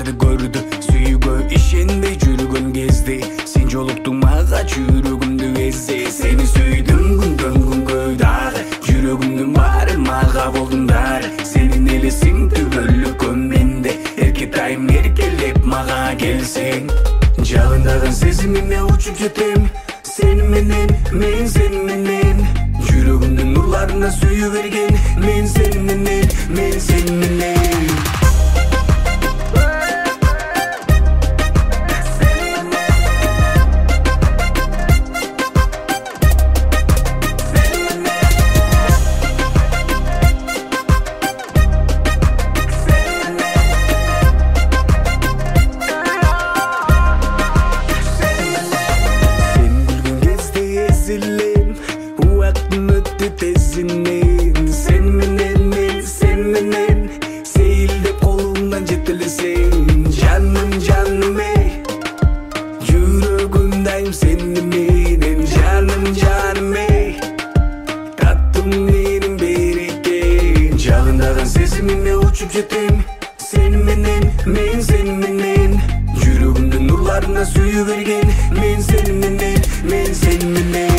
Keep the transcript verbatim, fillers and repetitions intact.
Арды көрдү сүйгө ишенбей жүргөн кезде сен жолуктуң мага жүрөгүмдү эзде. Сени сүйдүм күндөн күнгө дагы жүрөгүмдүн баары мага болдуң дары. Сенин элесиң түгөлүккө менде эркетайым эркелеп мага келсең. Жалындаган сезимиме учуп жетем сени менен, мен сени менен. Жүрөгүмдүн нурларына сүйө берген мен сени менен, мен сени менен. Uaktım öttü tezinden sen menen, men sen menen. Seyildip kolumdan jettilesin canım canım ey. Yüreğimdeyim senin menen canım canım ey. Tattım benim bereken жалындаган сезимиме учуп жетем сени менен, мен сени менен. Жүрөгүмдүн нурларына сүйө берген мен сени менен, мен сени менен.